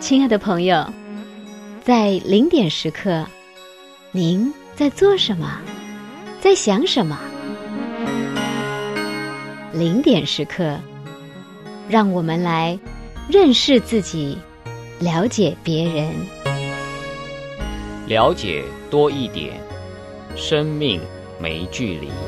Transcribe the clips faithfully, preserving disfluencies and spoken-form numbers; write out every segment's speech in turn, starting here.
亲爱的朋友，在零点时刻，您在做什么？在想什么？零点时刻，让我们来认识自己，了解别人， 了解多一点，生命没距离。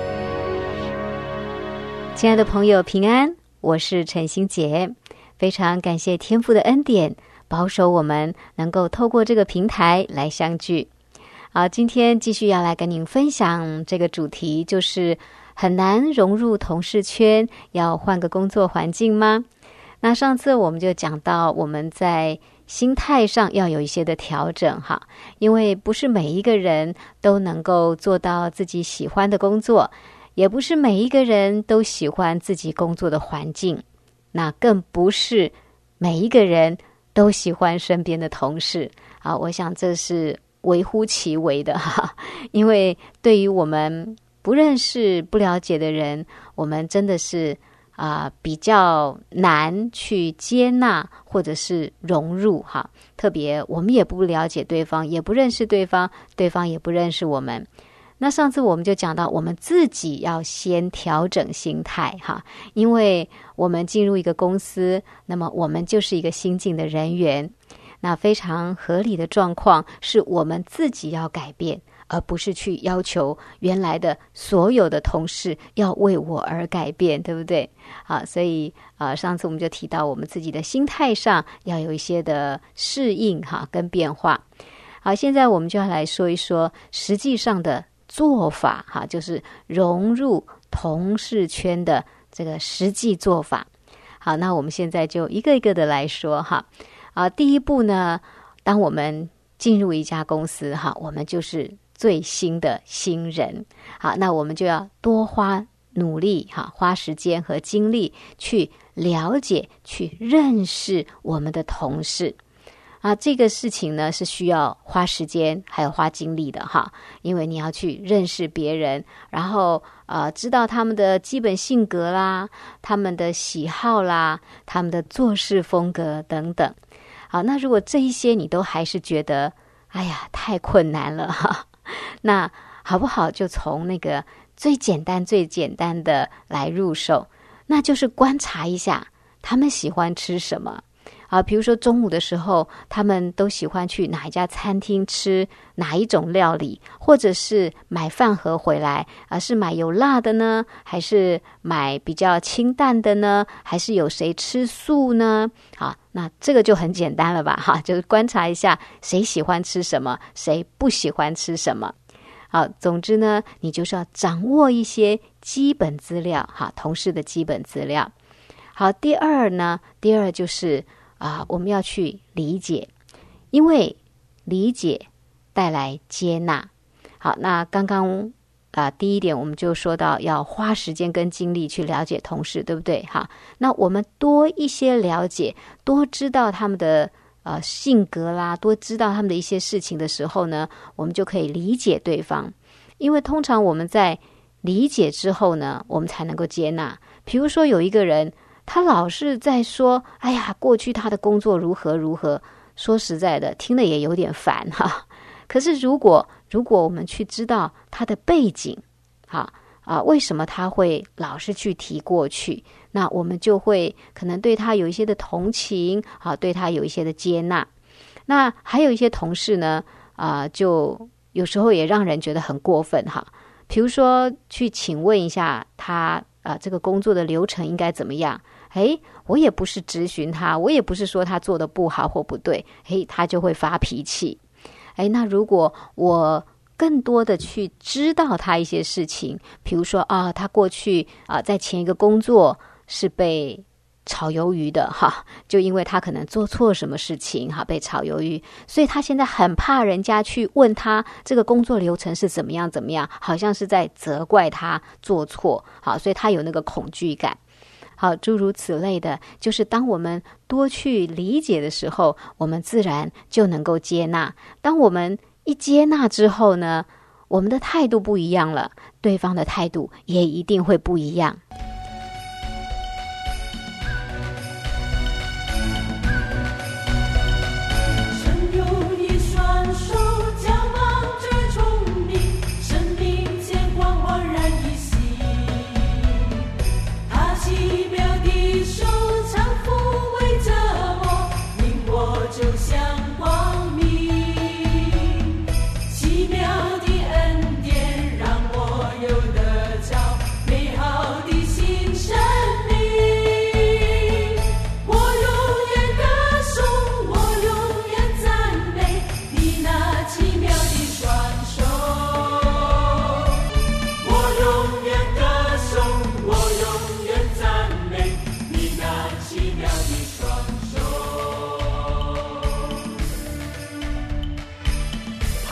亲爱的朋友，平安，我是陈欣洁，非常感谢天父的恩典，保守我们能够透过这个平台来相聚。好，今天继续要来跟您分享这个主题，就是很难融入同事圈，要换个工作环境吗？那上次我们就讲到我们在心态上要有一些的调整哈，因为不是每一个人都能够做到自己喜欢的工作，也不是每一个人都喜欢自己工作的环境，那更不是每一个人都喜欢身边的同事啊。我想这是微乎其微的哈，因为对于我们不认识不了解的人，我们真的是啊、呃、比较难去接纳或者是融入哈。特别我们也不了解对方，也不认识对方，对方也不认识我们。那上次我们就讲到，我们自己要先调整心态哈，因为我们进入一个公司，那么我们就是一个新进的人员。那非常合理的状况是我们自己要改变，而不是去要求原来的所有的同事要为我而改变，对不对？啊，所以啊，上次我们就提到我们自己的心态上要有一些的适应哈跟变化。好，现在我们就要来说一说实际上的做法哈，就是融入同事圈的这个实际做法。好，那我们现在就一个一个的来说哈。啊，第一步呢，当我们进入一家公司哈，我们就是最新的新人。好，那我们就要多花努力哈，花时间和精力去了解、去认识我们的同事。啊，这个事情呢是需要花时间还有花精力的哈，因为你要去认识别人，然后呃知道他们的基本性格啦、他们的喜好啦、他们的做事风格等等。好，那如果这一些你都还是觉得哎呀太困难了哈，那好不好就从那个最简单最简单的来入手，那就是观察一下他们喜欢吃什么啊，比如说中午的时候他们都喜欢去哪一家餐厅吃哪一种料理，或者是买饭盒回来啊，是买有辣的呢，还是买比较清淡的呢，还是有谁吃素呢？好，那这个就很简单了吧哈，就是观察一下谁喜欢吃什么，谁不喜欢吃什么。好，总之呢，你就是要掌握一些基本资料哈，同事的基本资料。好，第二呢，第二就是啊，我们要去理解，因为理解带来接纳。好，那刚刚啊，第一点我们就说到要花时间跟精力去了解同事，对不对？哈，那我们多一些了解，多知道他们的呃性格啦，多知道他们的一些事情的时候呢，我们就可以理解对方。因为通常我们在理解之后呢，我们才能够接纳。比如说有一个人，他老是在说哎呀过去他的工作如何如何，说实在的听了也有点烦哈。可是如果如果我们去知道他的背景啊啊，为什么他会老是去提过去，那我们就会可能对他有一些的同情啊，对他有一些的接纳。那还有一些同事呢啊，就有时候也让人觉得很过分哈。比如说去请问一下他啊，这个工作的流程应该怎么样？诶，我也不是质询他，我也不是说他做的不好或不对，诶，他就会发脾气。诶，那如果我更多的去知道他一些事情，比如说啊，他过去啊在前一个工作是被炒鱿鱼的哈，就因为他可能做错什么事情哈，被炒鱿鱼，所以他现在很怕人家去问他这个工作流程是怎么样怎么样，好像是在责怪他做错，好，所以他有那个恐惧感。好，诸如此类的，就是当我们多去理解的时候，我们自然就能够接纳。当我们一接纳之后呢，我们的态度不一样了，对方的态度也一定会不一样。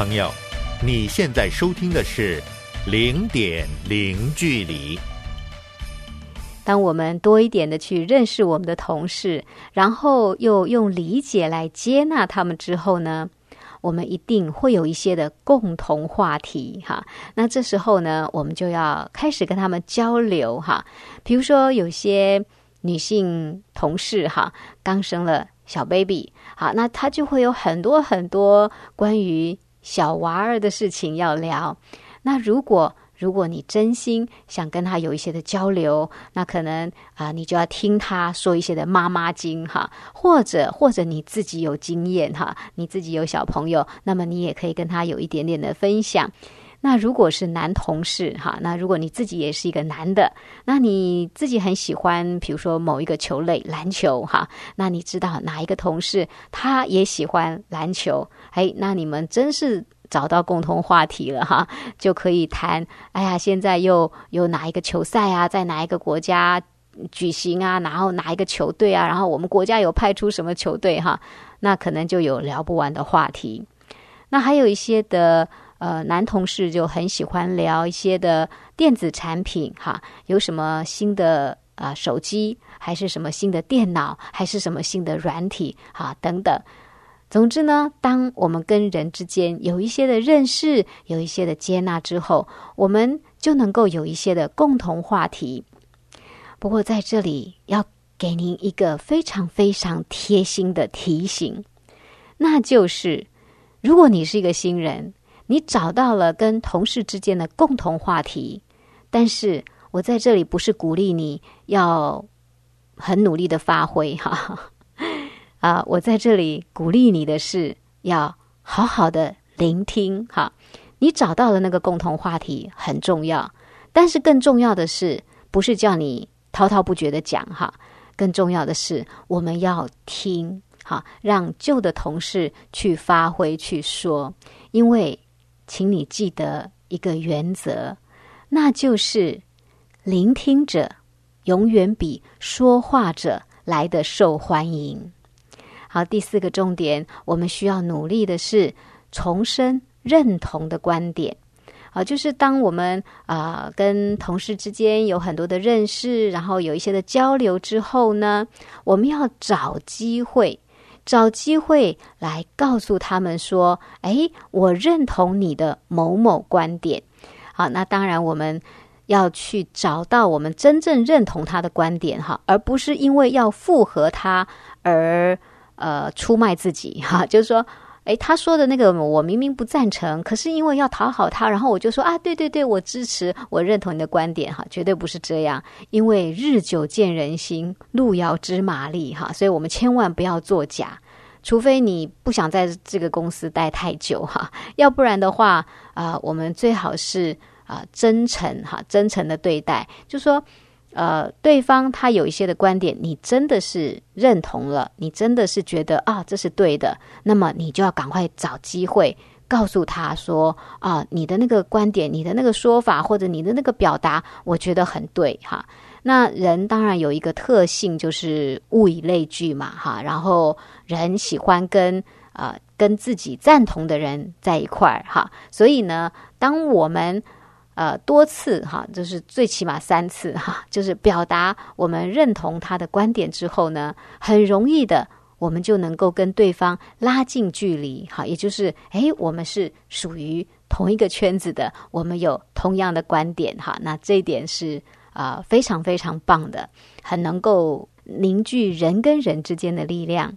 朋友，你现在收听的是零点零距离。 当我们多一点的去认识我们的同事，然后又用理解来接纳他们之后呢，我们一定会有一些的共同话题哈。那这时候呢，我们就要开始跟他们交流哈。比如说有些女性同事哈，刚生了小 baby， 好，那她就会有很多很多关于小娃儿的事情要聊。那如果如果你真心想跟他有一些的交流，那可能啊、呃，你就要听他说一些的妈妈经哈，或者或者你自己有经验哈，你自己有小朋友，那么你也可以跟他有一点点的分享。那如果是男同事哈，那如果你自己也是一个男的，那你自己很喜欢比如说某一个球类篮球哈，那你知道哪一个同事他也喜欢篮球，哎，那你们真是找到共同话题了哈，就可以谈，哎呀，现在又有哪一个球赛啊，在哪一个国家举行啊，然后哪一个球队啊，然后我们国家有派出什么球队哈，那可能就有聊不完的话题。那还有一些的呃男同事就很喜欢聊一些的电子产品哈，有什么新的啊、呃、手机，还是什么新的电脑，还是什么新的软体哈等等。总之呢，当我们跟人之间有一些的认识，有一些的接纳之后，我们就能够有一些的共同话题。不过在这里要给您一个非常非常贴心的提醒，那就是如果你是一个新人，你找到了跟同事之间的共同话题，但是我在这里不是鼓励你要很努力的发挥哈。啊、呃，我在这里鼓励你的是要好好的聆听哈。你找到了那个共同话题很重要，但是更重要的是，不是叫你滔滔不绝的讲哈，更重要的是我们要听哈，让旧的同事去发挥去说。因为请你记得一个原则，那就是聆听者永远比说话者来得受欢迎。好，第四个重点，我们需要努力的是重申认同的观点。啊，就是当我们啊、呃、跟同事之间有很多的认识，然后有一些的交流之后呢，我们要找机会，找机会来告诉他们说，哎，我认同你的某某观点。好，那当然我们要去找到我们真正认同他的观点哈，而不是因为要附和他而呃，出卖自己哈，就是说，诶，他说的那个我明明不赞成，可是因为要讨好他，然后我就说啊，对对对，我支持，我认同你的观点哈，绝对不是这样。因为日久见人心，路遥知马力哈，所以我们千万不要作假，除非你不想在这个公司待太久哈，要不然的话啊、呃，我们最好是啊、呃、真诚哈，真诚的对待，就说。呃，对方他有一些的观点，你真的是认同了，你真的是觉得啊，这是对的，那么你就要赶快找机会告诉他说啊，你的那个观点，你的那个说法，或者你的那个表达，我觉得很对哈。那人当然有一个特性，就是物以类聚嘛哈，然后人喜欢跟啊、呃、跟自己赞同的人在一块儿哈，所以呢，当我们呃，多次哈，就是最起码三次哈，就是表达我们认同他的观点之后呢，很容易的，我们就能够跟对方拉近距离哈，也就是诶，我们是属于同一个圈子的，我们有同样的观点哈，那这一点是啊、呃、非常非常棒的，很能够凝聚人跟人之间的力量。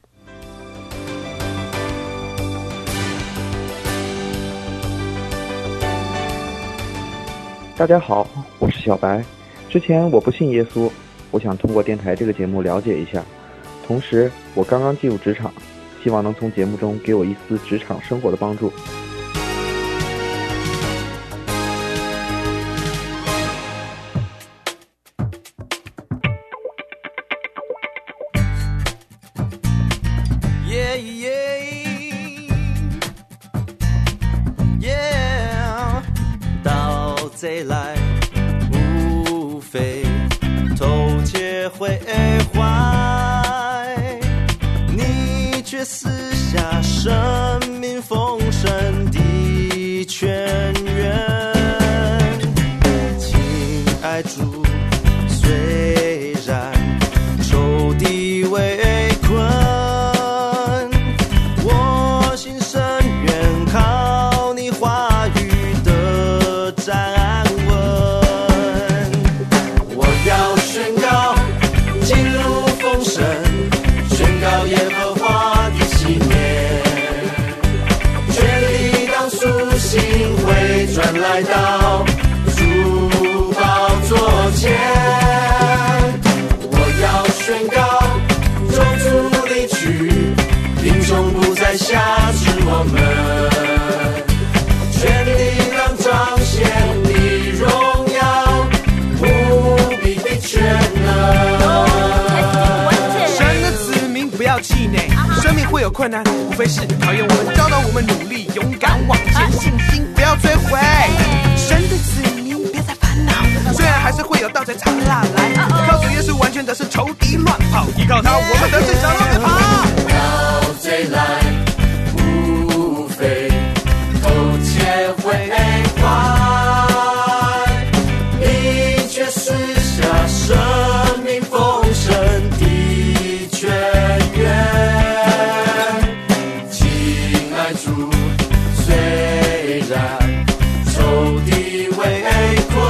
大家好，我是小白。之前我不信耶稣，我想通过电台这个节目了解一下。同时，我刚刚进入职场，希望能从节目中给我一丝职场生活的帮助。 Yeah, yeah, yeah， 盗贼来无非偷窃毁坏，你却撕下生命丰盛的全圆。亲爱主，虽然仇敌围困，我心深远靠你话语的站稳。我要宣告进入丰盛，宣告耶和华的纪念，权力当苏醒回转来到主宝座前。我要宣告咒诅离去，贫穷不再辖制我们，权力当彰显你荣耀无比的全能。 神的子民不要气馁，生命会有困难，无非是考验我们，教导我们努力勇敢往前，信心不要摧毁。神的子民别再烦恼，虽然还是会有盗贼藏蜡来，靠主耶稣完全的是仇敌乱跑，依靠他我们得胜小路跑。 盗贼来无非偷窃毁坏，你却赐下生命丰盛的泉源。亲爱主，虽然仇敌围困，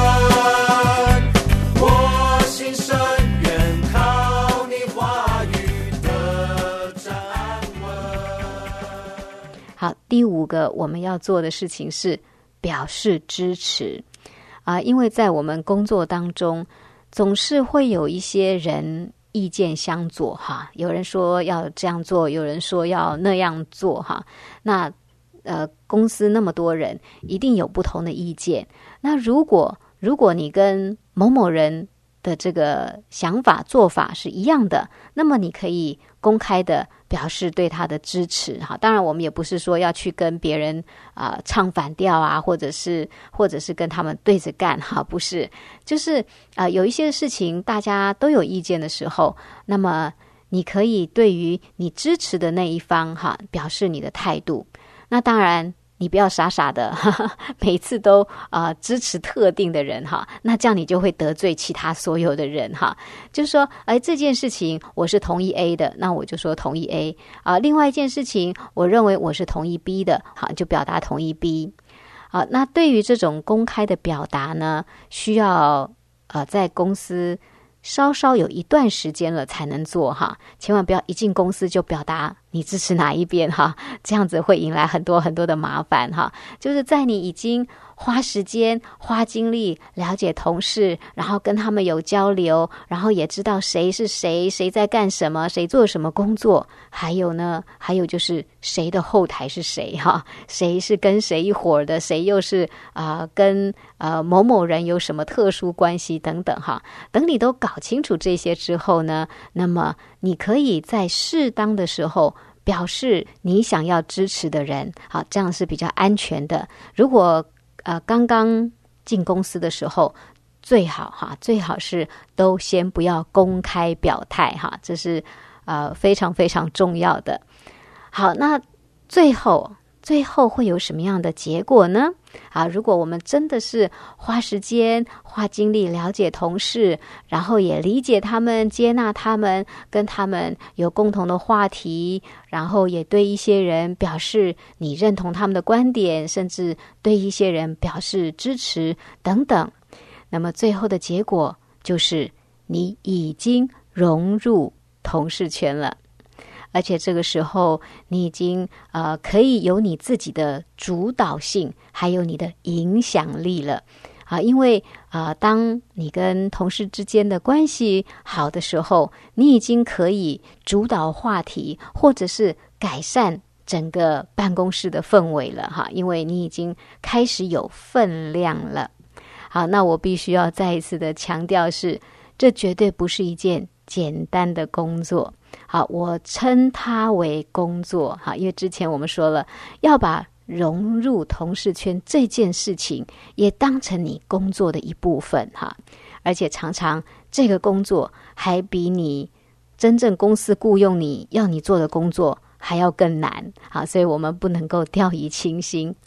我心深远靠你话语的站稳。 好，第五个我们要做的事情是表示支持啊、因为在我们工作当中，总是会有一些人意见相左哈，有人说要这样做，有人说要那样做哈。那呃，公司那么多人，一定有不同的意见。那如果如果你跟某某人的这个想法做法是一样的，那么你可以公开的表示对他的支持哈。当然我们也不是说要去跟别人啊、呃、唱反调啊，或者是或者是跟他们对着干哈，不是，就是啊、呃、有一些事情大家都有意见的时候，那么你可以对于你支持的那一方哈表示你的态度。那当然你不要傻傻的哈哈每次都啊、呃、支持特定的人哈，那这样你就会得罪其他所有的人哈。就是说，哎，这件事情我是同意 A 的，那我就说同意 A 啊、呃。另外一件事情，我认为我是同意 B 的，好，就表达同意 B。啊、呃，那对于这种公开的表达呢，需要呃在公司稍稍有一段时间了才能做哈，千万不要一进公司就表达你支持哪一边哈，这样子会引来很多很多的麻烦哈。就是在你已经花时间花精力了解同事，然后跟他们有交流，然后也知道谁是谁，谁在干什么，谁做什么工作，还有呢还有就是谁的后台是谁哈，谁是跟谁一伙的，谁又是啊、呃、跟呃某某人有什么特殊关系等等哈。等你都搞清楚这些之后呢，那么你可以在适当的时候表示你想要支持的人，好，这样是比较安全的。如果呃刚刚进公司的时候，最好哈，最好是都先不要公开表态哈，这是呃非常非常重要的。好，那最后最后会有什么样的结果呢？啊，如果我们真的是花时间花精力了解同事，然后也理解他们，接纳他们，跟他们有共同的话题，然后也对一些人表示你认同他们的观点，甚至对一些人表示支持等等，那么最后的结果就是你已经融入同事圈了，而且这个时候你已经呃可以有你自己的主导性，还有你的影响力了啊！因为啊、呃，当你跟同事之间的关系好的时候，你已经可以主导话题，或者是改善整个办公室的氛围了哈，因为你已经开始有分量了。好，那我必须要再一次的强调是，这绝对不是一件简单的工作。好，我称它为工作哈，因为之前我们说了，要把融入同事圈这件事情也当成你工作的一部分哈，而且常常这个工作还比你真正公司雇用你要你做的工作还要更难啊，所以我们不能够掉以轻心。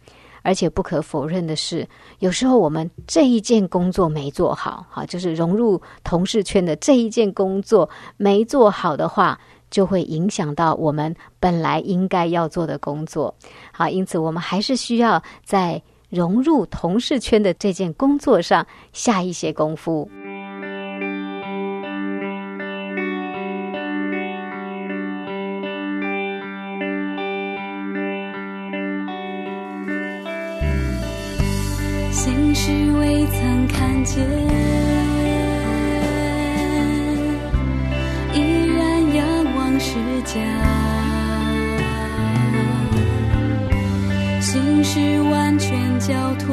而且不可否认的是，有时候我们这一件工作没做好，好，就是融入同事圈的这一件工作没做好的话，就会影响到我们本来应该要做的工作。好，因此我们还是需要在融入同事圈的这件工作上下一些功夫。 心事未曾看见，依然仰望世家，心事完全交托，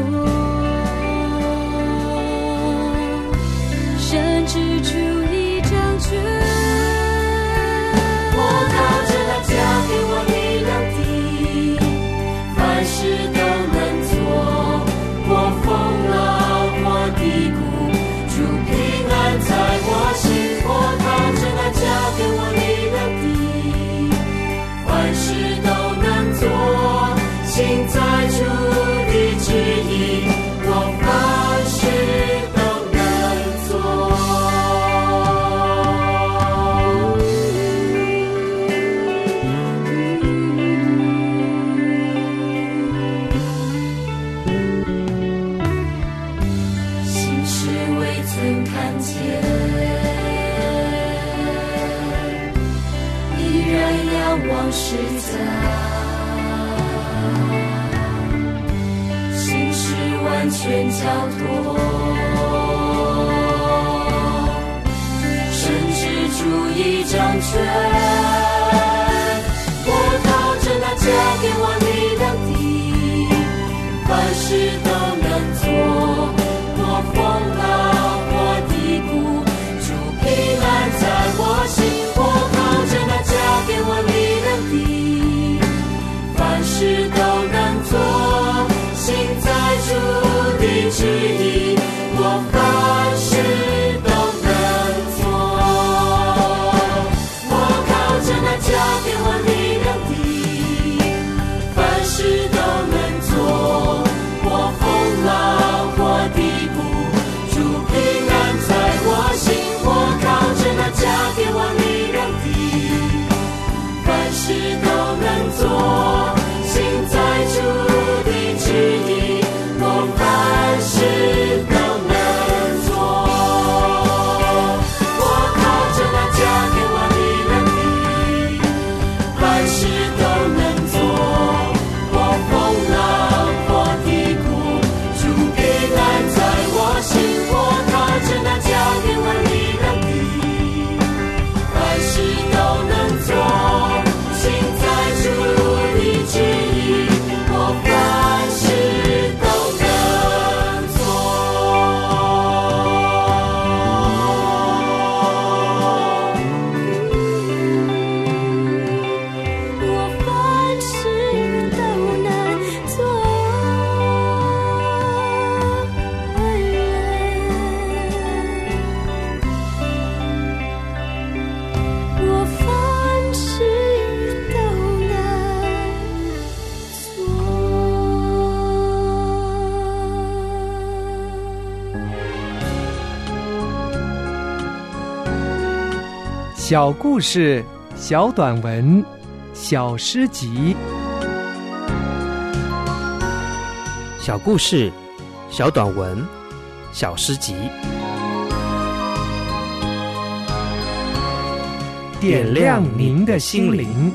甚至出一张卷， 我靠着那加给我力量的，凡事都能做，过风浪或低谷，主平安在我心。我靠着那加给我力量的，凡事都能做，心在主的旨意，我凡事都能做。心事未曾看见，依然仰望世家，心事完全交托，甚至主一掌权。我靠着那加给我力量的，凡事都能做，过风浪或低谷，主平安在我心。我靠着那加给我力量的，凡事都能做，心在主的旨意，我凡事都能做。我靠着那加给我力量的，凡事都能做，过风浪或低谷，主平安在我心。我靠着那加给我力量的，凡事都能做，心在主的旨意，我凡事都能做。我靠着那加给我力量的，凡事都能做，过风浪或低谷，主平安在我心。我靠着那加给我力量的，凡事都能做，心在主的旨意，我凡事都能做。 我凡事都能做，我凡事都能做。 小故事、小短文、小诗集， 小故事、小短文、小诗集， 点亮您的心灵。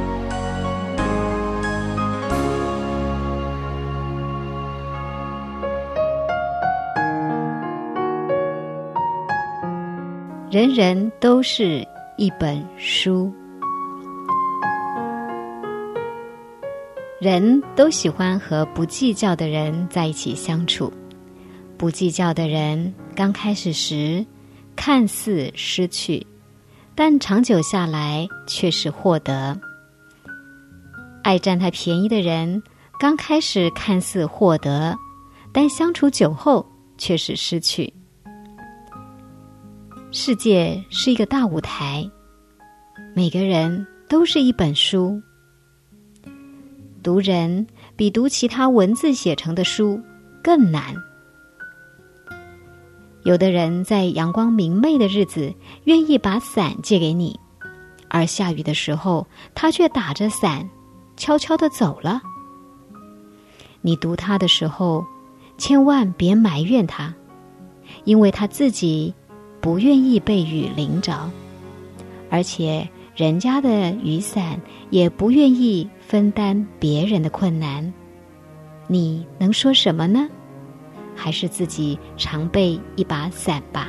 人人都是一本书，人都喜欢和不计较的人在一起相处。不计较的人刚开始时看似失去，但长久下来却是获得。爱占他便宜的人刚开始看似获得，但相处久后却是失去。世界是一个大舞台，每个人都是一本书。读人比读其他文字写成的书更难。有的人在阳光明媚的日子愿意把伞借给你，而下雨的时候他却打着伞悄悄地走了。你读他的时候千万别埋怨他，因为他自己不愿意被雨淋着，而且人家的雨伞也不愿意分担别人的困难。你能说什么呢？还是自己常备一把伞吧。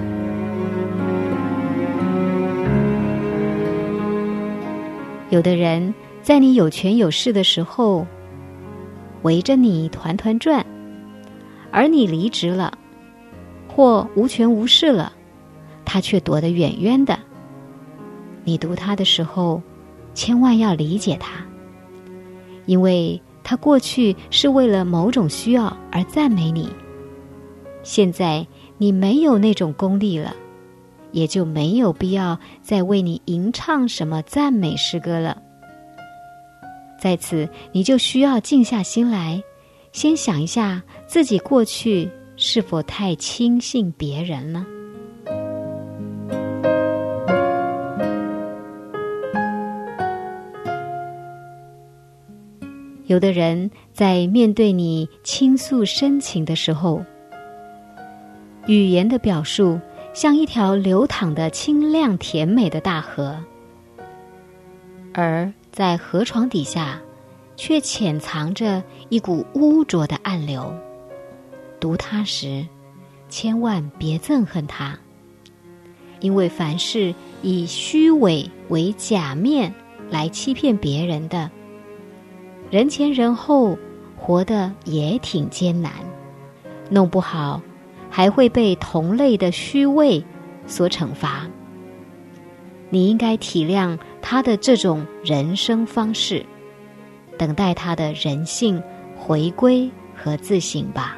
有的人在你有权有势的时候围着你团团转，而你离职了或无权无势了，他却躲得远远的。你读他的时候千万要理解他，因为他过去是为了某种需要而赞美你，现在你没有那种功力了，也就没有必要再为你吟唱什么赞美诗歌了。在此你就需要静下心来，先想一下自己过去是否太轻信别人呢？有的人在面对你倾诉深情的时候，语言的表述像一条流淌的清亮甜美的大河，而在河床底下却潜藏着一股污浊的暗流。读它时千万别憎恨它，因为凡是以虚伪为假面来欺骗别人的，人前人后活得也挺艰难，弄不好还会被同类的虚伪所惩罚。你应该体谅他的这种人生方式，等待他的人性回归和自省吧。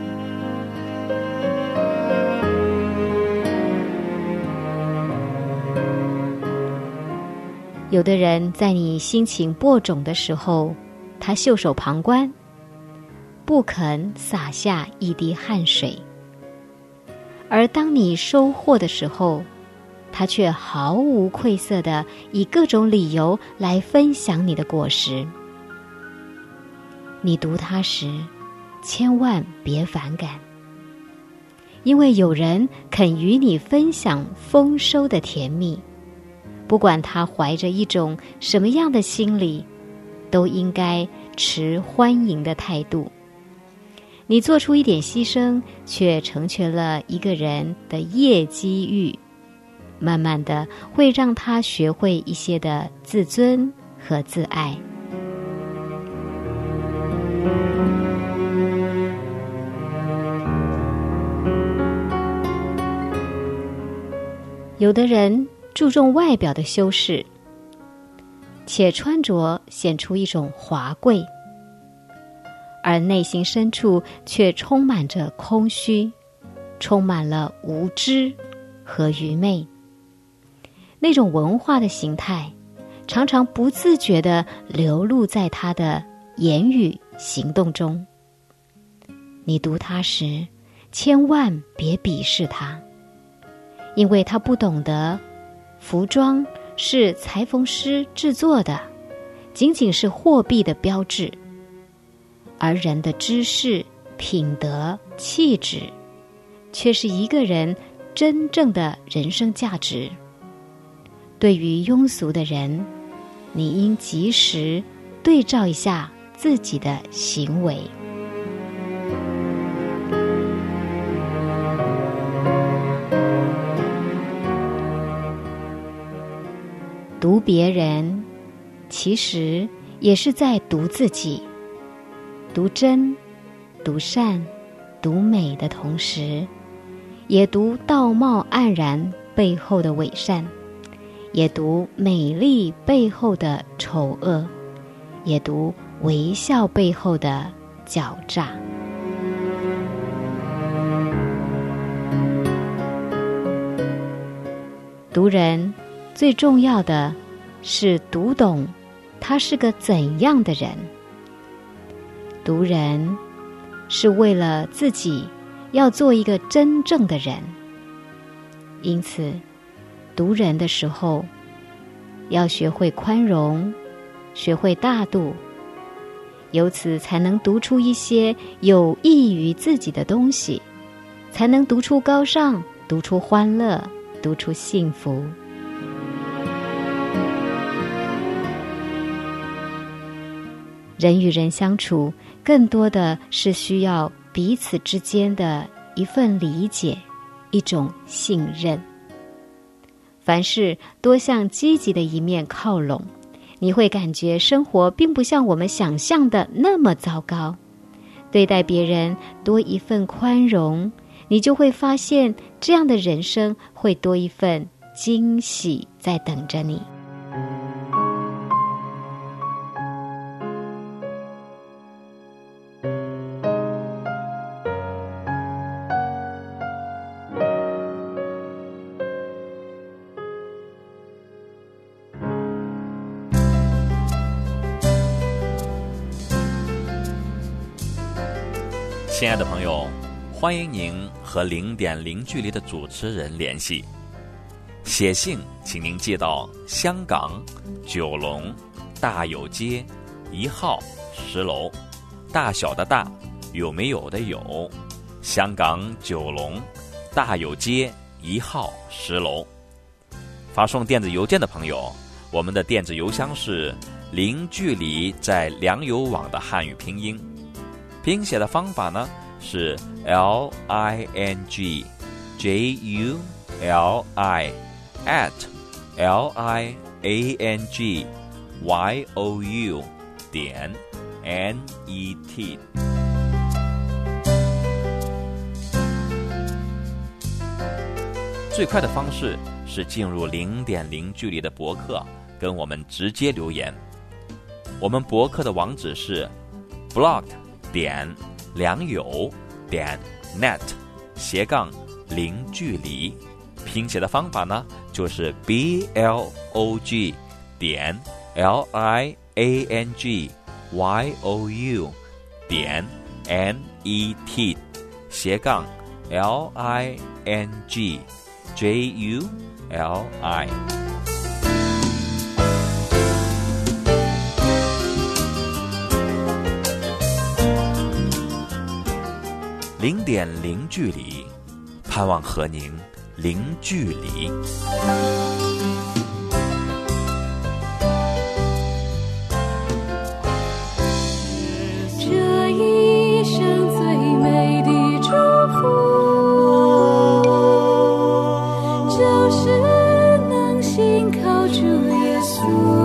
有的人在你心情播种的时候，他袖手旁观，不肯洒下一滴汗水，而当你收获的时候，他却毫无愧色地以各种理由来分享你的果实。你读它时千万别反感，因为有人肯与你分享丰收的甜蜜，不管他怀着一种什么样的心理，都应该持欢迎的态度。你做出一点牺牲，却成全了一个人的业机遇，慢慢的会让他学会一些的自尊和自爱。有的人注重外表的修饰，且穿着显出一种华贵，而内心深处却充满着空虚，充满了无知和愚昧。那种文化的形态常常不自觉地流露在他的言语行动中。你读他时千万别鄙视他，因为他不懂得服装是裁缝师制作的，仅仅是货币的标志，而人的知识、品德、气质却是一个人真正的人生价值。对于庸俗的人，你应及时对照一下自己的行为。读别人，其实也是在读自己。读真、读善、读美的同时，也读道貌岸然背后的伪善，也读美丽背后的丑恶，也读微笑背后的狡诈。读人最重要的是读懂他是个怎样的人， 读人是为了自己要做一个真正的人，因此读人的时候要学会宽容，学会大度，由此才能读出一些有益于自己的东西，才能读出高尚，读出欢乐，读出幸福。人与人相处，更多的是需要彼此之间的一份理解，一种信任。凡事多向积极的一面靠拢，你会感觉生活并不像我们想象的那么糟糕。对待别人多一份宽容，你就会发现这样的人生会多一份惊喜在等着你。 亲爱的朋友，欢迎您和零点零距离的主持人联系。写信请您寄到香港九龙大有街一号十楼，大小的大，有没有的有，香港九龙大有街一号十楼。发送电子邮件的朋友，我们的电子邮箱是零距离在良友网的汉语拼音，拼写的方法呢是 L I N G J U L I at L I A N G Y O U 点 N E T。 最快的方式是进入零点零距离的博客，跟我们直接留言。我们博客的网址是 blog 点良友点 net 斜杠零距离，拼写的方法呢就是 B L O G 点 L I A N G Y O U 点 N E T 斜杠 L I N G J U L I。零点零距离，盼望和您零距离。 这一生最美的祝福，就是能信靠主耶稣。